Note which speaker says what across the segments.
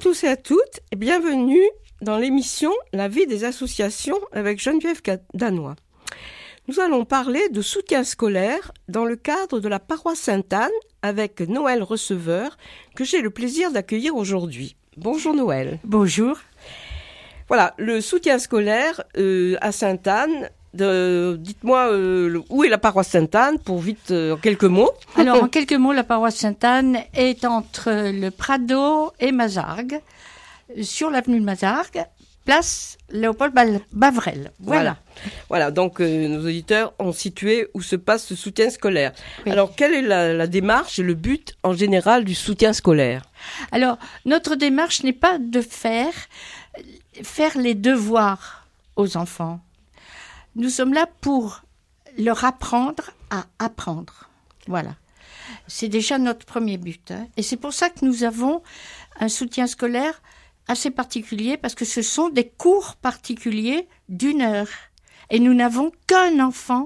Speaker 1: tous et à toutes et bienvenue dans l'émission La vie des associations avec Geneviève Danois. Nous allons parler de soutien scolaire dans le cadre de la paroisse Sainte-Anne avec Noël Receveur que j'ai le plaisir d'accueillir aujourd'hui. Bonjour Noël.
Speaker 2: Bonjour.
Speaker 1: Voilà, le soutien scolaire à Sainte-Anne. Dites-moi où est la paroisse Sainte-Anne pour vite en quelques mots.
Speaker 2: Alors en quelques mots, la paroisse Sainte-Anne est entre le Prado et Mazargues, sur l'avenue de Mazargues, place Léopold Bavrel.
Speaker 1: Voilà, donc nos auditeurs ont situé où se passe ce soutien scolaire.
Speaker 2: Oui.
Speaker 1: Alors quelle est la démarche et le but en général du soutien scolaire ?
Speaker 2: Alors notre démarche n'est pas de faire les devoirs aux enfants. Nous sommes là pour leur apprendre à apprendre. Voilà. C'est déjà notre premier but. Et c'est pour ça que nous avons un soutien scolaire assez particulier, parce que ce sont des cours particuliers d'1 heure. Et nous n'avons qu'un enfant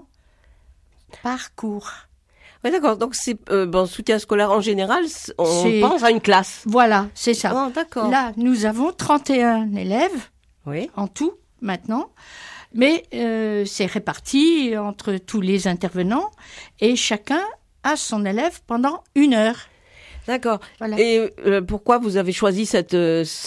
Speaker 2: par cours.
Speaker 1: Oui, d'accord. Donc c'est soutien scolaire en général, on pense à une classe.
Speaker 2: Voilà, c'est ça.
Speaker 1: Oh, d'accord.
Speaker 2: Là, nous avons 31 élèves en tout, maintenant. Mais c'est réparti entre tous les intervenants et chacun a son élève pendant 1 heure.
Speaker 1: D'accord.
Speaker 2: Voilà.
Speaker 1: Et pourquoi vous avez choisi cette option ?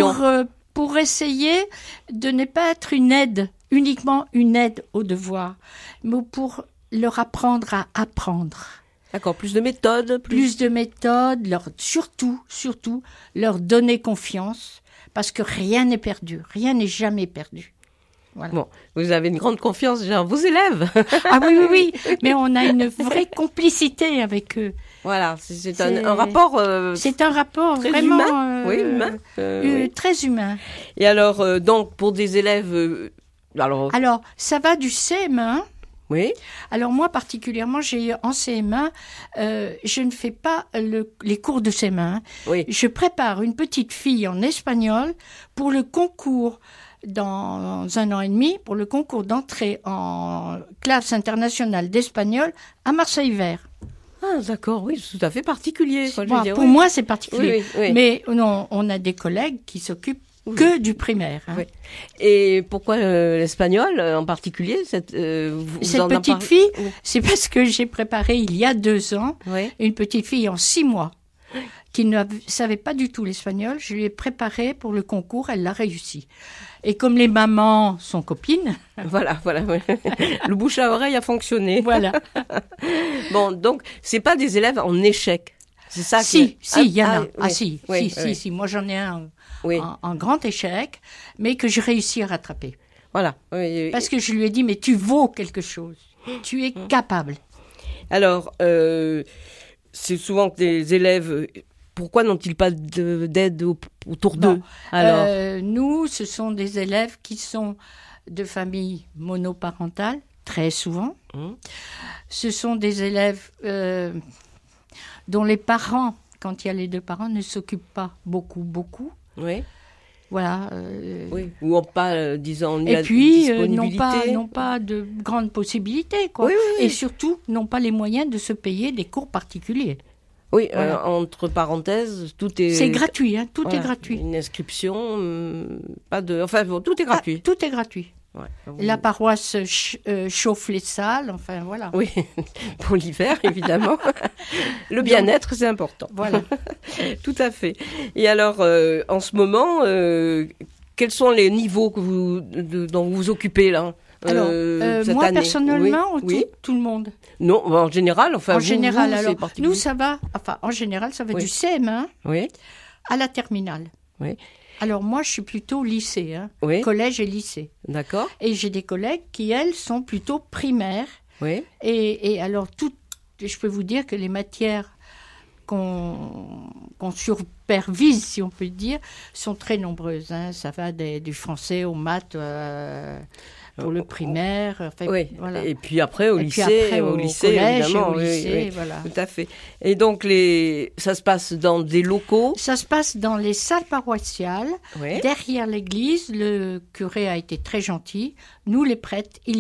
Speaker 2: Pour essayer de ne pas être uniquement une aide aux devoirs, mais pour leur apprendre à apprendre.
Speaker 1: D'accord, plus de méthodes.
Speaker 2: Plus de méthodes, surtout, leur donner confiance, parce que rien n'est perdu, rien n'est jamais perdu. Voilà.
Speaker 1: Bon, vous avez une grande confiance déjà en vos élèves.
Speaker 2: Ah oui, mais on a une vraie complicité avec eux.
Speaker 1: Voilà, c'est un rapport.
Speaker 2: C'est un rapport
Speaker 1: très
Speaker 2: vraiment
Speaker 1: humain. Oui.
Speaker 2: Très humain.
Speaker 1: Et alors, donc pour des élèves,
Speaker 2: alors ça va du CM1.
Speaker 1: Oui.
Speaker 2: Alors moi particulièrement, j'ai en CM1, je ne fais pas les cours de CM1.
Speaker 1: Oui.
Speaker 2: Je prépare une petite fille en espagnol pour le concours. Dans 1 an et demi, pour le concours d'entrée en classe internationale d'espagnol à Marseille-Vert.
Speaker 1: Ah, d'accord, oui, c'est tout à fait particulier.
Speaker 2: Pour moi, c'est particulier.
Speaker 1: Oui.
Speaker 2: Mais non, on a des collègues qui s'occupent que du primaire.
Speaker 1: Oui. Et pourquoi l'espagnol en particulier
Speaker 2: cette petite fille, c'est parce que j'ai préparé il y a 2 ans une petite fille en 6 mois qui ne savait pas du tout l'espagnol. Je lui ai préparé pour le concours, elle l'a réussi. Et comme les mamans sont copines...
Speaker 1: Voilà. Le bouche à oreille a fonctionné.
Speaker 2: Voilà.
Speaker 1: Bon, donc, c'est pas des élèves en échec. C'est ça
Speaker 2: Si, il y en a.
Speaker 1: Si.
Speaker 2: Moi, j'en ai un en grand échec, mais que j'ai réussi à rattraper.
Speaker 1: Voilà.
Speaker 2: Parce que je lui ai dit, mais tu vaux quelque chose. Tu es capable.
Speaker 1: Alors, c'est souvent que des élèves... Pourquoi n'ont-ils pas d'aide autour d'eux ? Alors,
Speaker 2: nous, ce sont des élèves qui sont de familles monoparentales, très souvent. Ce sont des élèves dont les parents, quand il y a les 2 parents, ne s'occupent pas beaucoup.
Speaker 1: Oui.
Speaker 2: Voilà.
Speaker 1: Oui. Ou n'ont pas, disons,
Speaker 2: et puis, n'ont pas de grandes possibilités, quoi.
Speaker 1: Oui.
Speaker 2: Et surtout, n'ont pas les moyens de se payer des cours particuliers.
Speaker 1: Oui, voilà. Entre parenthèses, tout est...
Speaker 2: C'est gratuit, tout est gratuit.
Speaker 1: Une inscription, tout est gratuit.
Speaker 2: Tout est gratuit.
Speaker 1: Ouais.
Speaker 2: La paroisse chauffe les salles, enfin voilà.
Speaker 1: Oui, pour l'hiver, évidemment. Le bien-être, c'est important.
Speaker 2: Voilà.
Speaker 1: Tout à fait. Et alors, en ce moment, quels sont les niveaux dont vous vous occupez, là ?
Speaker 2: Alors, moi,
Speaker 1: année.
Speaker 2: personnellement, tout le monde.
Speaker 1: Non, en général,
Speaker 2: alors, nous, ça va, en général, ça va du CM1 à la terminale.
Speaker 1: Oui.
Speaker 2: Alors, moi, je suis plutôt lycée, collège et lycée.
Speaker 1: D'accord.
Speaker 2: Et j'ai des collègues qui, elles, sont plutôt primaires.
Speaker 1: Oui.
Speaker 2: Et alors, je peux vous dire que les matières qu'on supervise, si on peut dire, sont très nombreuses. Ça va du français aux maths... pour le primaire, voilà.
Speaker 1: Et puis après au lycée,
Speaker 2: au lycée
Speaker 1: évidemment,
Speaker 2: voilà.
Speaker 1: Tout à fait. Et donc ça se passe dans des locaux.
Speaker 2: Ça se passe dans les salles paroissiales, derrière l'église. Le curé a été très gentil. Nous les prêtres, il y a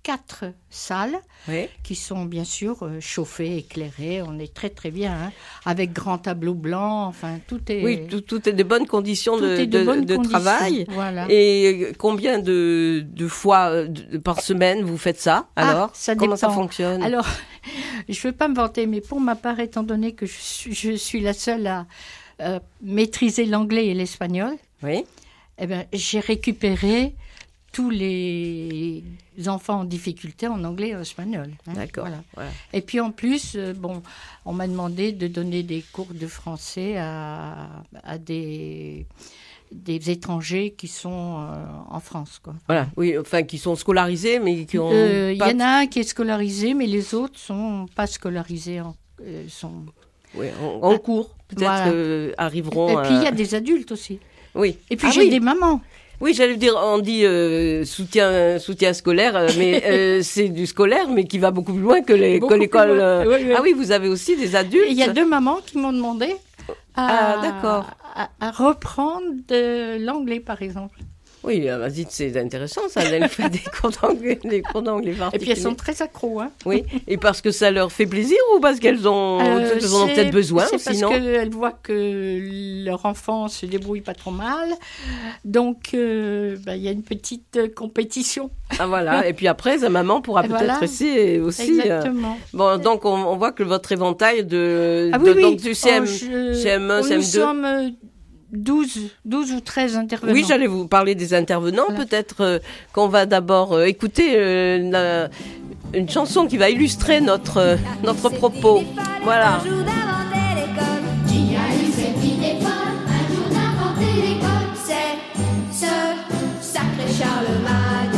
Speaker 2: 4 salles
Speaker 1: Oui.
Speaker 2: qui sont bien sûr chauffées, éclairées. On est très très bien, hein, avec grand tableau blanc. Enfin, tout est.
Speaker 1: Oui, tout est de bonnes conditions
Speaker 2: Tout est de bonnes conditions,
Speaker 1: travail.
Speaker 2: voilà.
Speaker 1: Et combien de fois par semaine vous faites ça alors?
Speaker 2: Ça
Speaker 1: Comment ça
Speaker 2: dépend.
Speaker 1: fonctionne?
Speaker 2: Alors, je ne veux pas me vanter, mais pour ma part, étant donné que je suis la seule à maîtriser l'anglais et l'espagnol,
Speaker 1: Oui.
Speaker 2: eh ben, j'ai récupéré tous les enfants en difficulté en anglais et en espagnol. Hein,
Speaker 1: D'accord.
Speaker 2: voilà. Et puis en plus, on m'a demandé de donner des cours de français à des étrangers qui sont en France, quoi.
Speaker 1: Voilà, oui, enfin qui sont scolarisés mais qui ont
Speaker 2: Il y
Speaker 1: pas...
Speaker 2: en a un qui est scolarisé, mais les autres sont pas scolarisés. Sont...
Speaker 1: Oui, en cours, peut-être
Speaker 2: Voilà.
Speaker 1: arriveront...
Speaker 2: Et puis il y a des adultes aussi.
Speaker 1: Oui.
Speaker 2: Et puis
Speaker 1: Ah
Speaker 2: j'ai
Speaker 1: oui.
Speaker 2: des mamans.
Speaker 1: Oui, j'allais dire, on dit soutien scolaire, mais c'est du scolaire, mais qui va beaucoup plus loin que
Speaker 2: Beaucoup plus
Speaker 1: l'école.
Speaker 2: loin. Oui.
Speaker 1: Ah oui, vous avez aussi des adultes.
Speaker 2: Et il y a 2 mamans qui m'ont demandé
Speaker 1: d'accord.
Speaker 2: à reprendre de l'anglais, par exemple.
Speaker 1: Oui, vas-y, c'est intéressant ça, elle fait des cours d'anglais
Speaker 2: Et puis elles sont très accros. Hein.
Speaker 1: Oui, et parce que ça leur fait plaisir ou parce qu'elles en ont peut-être besoin
Speaker 2: c'est
Speaker 1: aussi, non?
Speaker 2: parce qu'elles voient que leur enfant se débrouille pas trop mal. Donc, il y a une petite compétition.
Speaker 1: Ah voilà, et puis après, sa maman pourra
Speaker 2: Et
Speaker 1: peut-être
Speaker 2: voilà.
Speaker 1: aussi.
Speaker 2: Exactement.
Speaker 1: Bon, donc on voit que votre éventail
Speaker 2: Oui.
Speaker 1: donc du CM1,
Speaker 2: Nous
Speaker 1: CM2...
Speaker 2: sommes 12 ou 13 intervenants.
Speaker 1: Oui, j'allais vous parler des intervenants.
Speaker 2: Voilà.
Speaker 1: Peut-être qu'on va d'abord écouter une chanson qui va illustrer notre propos. Voilà.
Speaker 3: Qui a eu cette idée folle un jour d'inventer l'école? C'est ce sacré Charlemagne,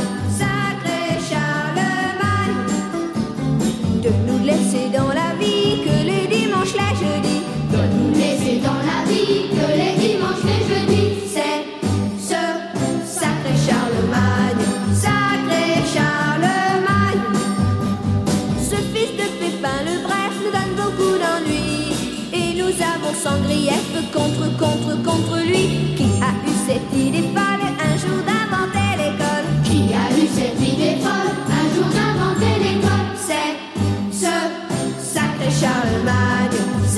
Speaker 3: de nous laisser dans la vie que les dimanches, les jeudis. De nous laisser dans la vie que les dimanches, les jeudis. C'est ce sacré Charlemagne, ce fils de Pépin le Bref nous donne beaucoup d'ennuis. Et nous avons sans grief contre lui. Qui a eu cette idée folle un jour d'inventer l'école? Qui a eu cette idée folle un jour d'inventer l'école? C'est ce sacré Charlemagne.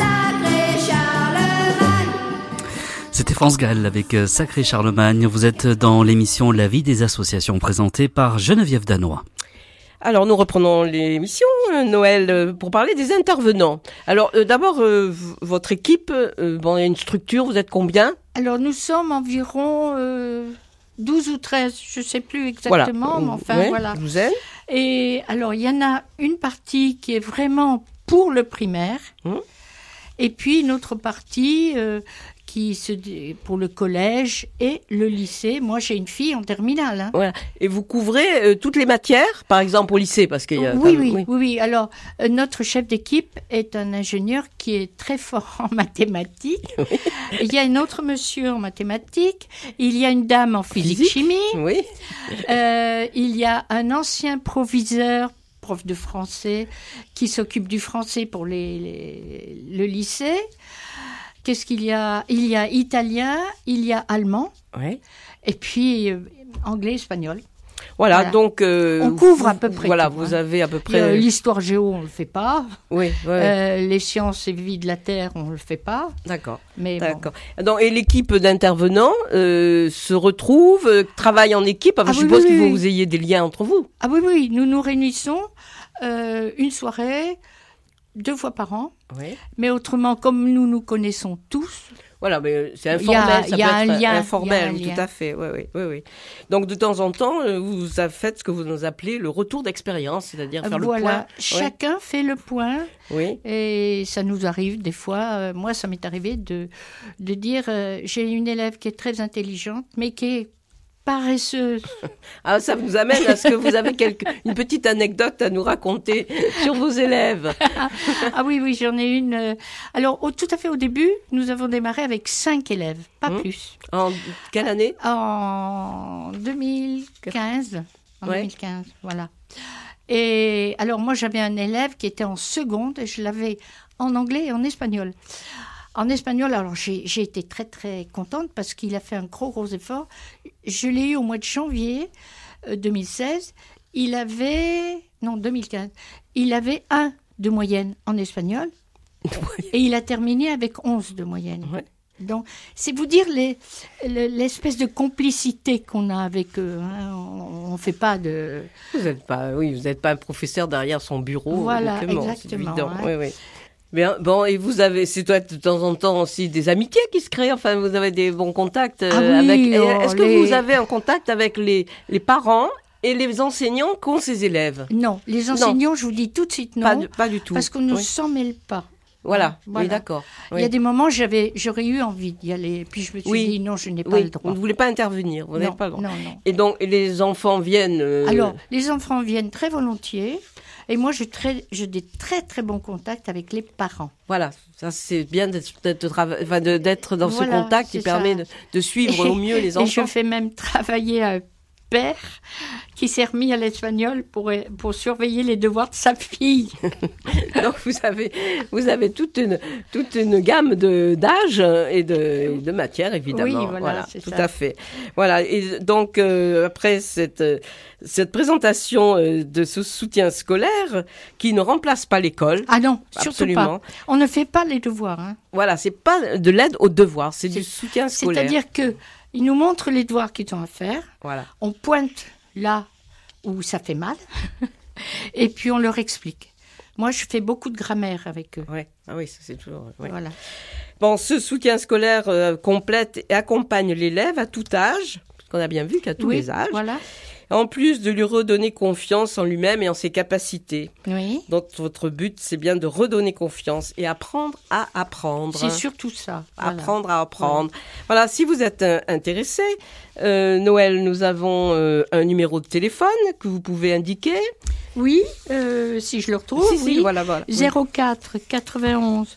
Speaker 4: C'était France Gall avec Sacré Charlemagne. Vous êtes dans l'émission La vie des associations présentée par Geneviève Danois.
Speaker 1: Alors nous reprenons l'émission, Noël, pour parler des intervenants. Alors d'abord, votre équipe, il y a une structure, vous êtes combien?
Speaker 2: Alors nous sommes environ 12 ou 13, je ne sais plus exactement, mais enfin voilà.
Speaker 1: Douzaine.
Speaker 2: Et alors il y en a une partie qui est vraiment pour le primaire, et puis une autre partie pour le collège et le lycée. Moi, j'ai une fille en terminale. Hein.
Speaker 1: Voilà. Et vous couvrez toutes les matières, par exemple au lycée, parce qu'il y a...
Speaker 2: Oui. Alors, notre chef d'équipe est un ingénieur qui est très fort en mathématiques.
Speaker 1: Oui.
Speaker 2: Il y a un autre monsieur en mathématiques. Il y a une dame en physique-chimie.
Speaker 1: Oui.
Speaker 2: Il y a un ancien proviseur, prof de français, qui s'occupe du français pour le lycée. Qu'est-ce qu'il y a? Il y a italien, il y a allemand, et puis anglais, espagnol.
Speaker 1: Voilà. Donc
Speaker 2: on couvre à peu près.
Speaker 1: Voilà,
Speaker 2: tout,
Speaker 1: vous avez à peu près.
Speaker 2: L'histoire géo, on le fait pas.
Speaker 1: Oui.
Speaker 2: Les sciences et vie de la terre, on le fait pas.
Speaker 1: D'accord.
Speaker 2: Mais
Speaker 1: d'accord. Bon. Donc, et l'équipe d'intervenants se retrouve, travaille en équipe. Enfin, je suppose qu'il faut que vous ayez des liens entre vous.
Speaker 2: Ah oui, nous nous réunissons une soirée 2 fois par an.
Speaker 1: Oui.
Speaker 2: Mais autrement, comme nous nous connaissons tous.
Speaker 1: Voilà, mais c'est informel,
Speaker 2: il y a un lien
Speaker 1: informel, tout à fait. Oui. Donc de temps en temps, vous faites ce que vous nous appelez le retour d'expérience, c'est-à-dire faire le point.
Speaker 2: Chacun fait le point.
Speaker 1: Oui.
Speaker 2: Et ça nous arrive des fois. Moi, ça m'est arrivé de dire j'ai une élève qui est très intelligente, mais qui est paresseuse.
Speaker 1: Ah, ça vous amène à ce que vous avez une petite anecdote à nous raconter sur vos élèves.
Speaker 2: Ah oui, j'en ai une. Alors, tout à fait au début, nous avons démarré avec 5 élèves, pas plus.
Speaker 1: En quelle année?
Speaker 2: En 2015. En 2015, voilà. Et alors, moi, j'avais un élève qui était en seconde et je l'avais en anglais et en espagnol. En espagnol, alors j'ai été très très contente parce qu'il a fait un gros effort. Je l'ai eu au mois de janvier 2016 il avait... Non, 2015. Il avait 1 de moyenne en espagnol. Et il a terminé avec 11 de moyenne.
Speaker 1: Ouais.
Speaker 2: Donc, c'est vous dire l'espèce de complicité qu'on a avec eux. Hein. On ne fait pas de...
Speaker 1: Vous n'êtes pas un professeur derrière son bureau.
Speaker 2: Voilà,
Speaker 1: uniquement,
Speaker 2: exactement.
Speaker 1: C'est évident.
Speaker 2: Hein.
Speaker 1: Oui, oui. Bien, bon, et vous avez, c'est toi de temps en temps aussi des amitiés qui se créent. Enfin, vous avez des bons contacts avec. Est-ce que vous avez un contact avec les parents et les enseignants qu'ont ces élèves?
Speaker 2: Non, les enseignants, je vous dis tout de suite non.
Speaker 1: Pas du tout.
Speaker 2: Parce qu'on ne s'en mêle pas.
Speaker 1: Voilà,
Speaker 2: Voilà.
Speaker 1: oui, d'accord.
Speaker 2: Il y a des moments, j'aurais eu envie d'y aller. Puis je me suis dit, non, je n'ai pas le droit.
Speaker 1: Vous ne voulez pas intervenir, vous n'avez pas le droit.
Speaker 2: Non.
Speaker 1: Et donc, les enfants viennent...
Speaker 2: Alors, les enfants viennent très volontiers. Et moi, j'ai des très, très bons contacts avec les parents.
Speaker 1: Voilà, ça c'est bien d'être dans ce
Speaker 2: Voilà,
Speaker 1: contact qui permet de suivre au mieux les enfants.
Speaker 2: Et je fais même travailler un père qui s'est remis à l'espagnol pour surveiller les devoirs de sa fille.
Speaker 1: Donc vous avez toute une gamme d'âges et de matières, évidemment.
Speaker 2: Oui, voilà, c'est
Speaker 1: tout
Speaker 2: ça.
Speaker 1: à fait. Voilà, et donc après cette présentation de ce soutien scolaire qui ne remplace pas l'école.
Speaker 2: Ah non, surtout
Speaker 1: absolument
Speaker 2: pas. On ne fait pas les devoirs. Hein.
Speaker 1: Voilà, c'est pas de l'aide aux devoirs, c'est du soutien scolaire.
Speaker 2: C'est-à-dire que ils nous montrent les devoirs qu'ils ont à faire.
Speaker 1: Voilà.
Speaker 2: On pointe là où ça fait mal, et puis on leur explique. Moi, je fais beaucoup de grammaire avec eux.
Speaker 1: Ouais. Ah oui, ça c'est toujours. Ouais.
Speaker 2: Voilà.
Speaker 1: Bon, ce soutien scolaire complète et accompagne l'élève à tout âge, parce qu'on a bien vu qu'à tous les âges.
Speaker 2: Voilà.
Speaker 1: En plus de lui redonner confiance en lui-même et en ses capacités.
Speaker 2: Oui.
Speaker 1: Donc votre but, c'est bien de redonner confiance et apprendre à apprendre.
Speaker 2: C'est surtout ça. Voilà.
Speaker 1: Apprendre à apprendre. Voilà, si vous êtes intéressé, Noël, nous avons un numéro de téléphone que vous pouvez indiquer.
Speaker 2: Oui, si je le retrouve.
Speaker 1: Si, voilà.
Speaker 2: 04 91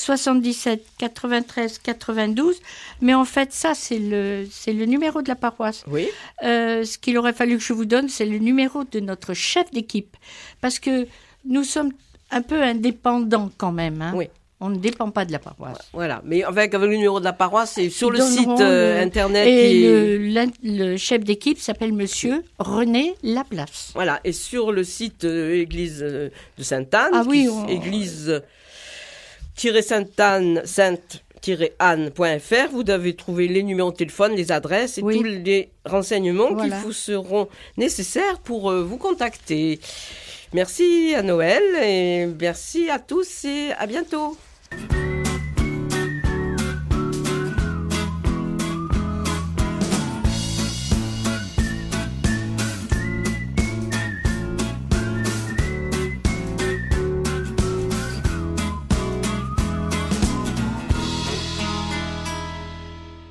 Speaker 2: 77 93 92. Mais en fait, ça, c'est le numéro de la paroisse.
Speaker 1: Oui.
Speaker 2: Ce qu'il aurait fallu que je vous donne, c'est le numéro de notre chef d'équipe. Parce que nous sommes un peu indépendants quand même. Hein.
Speaker 1: Oui.
Speaker 2: On ne dépend pas de la paroisse.
Speaker 1: Voilà, mais avec le numéro de la paroisse, c'est sur le site internet.
Speaker 2: Et le chef d'équipe s'appelle Monsieur René Laplace.
Speaker 1: Voilà, et sur le site Église de Sainte-Anne, église-sainte-anne.fr, vous devez trouver les numéros de téléphone, les adresses et tous les renseignements qui vous seront nécessaires pour vous contacter. Merci à Noël et merci à tous et à bientôt.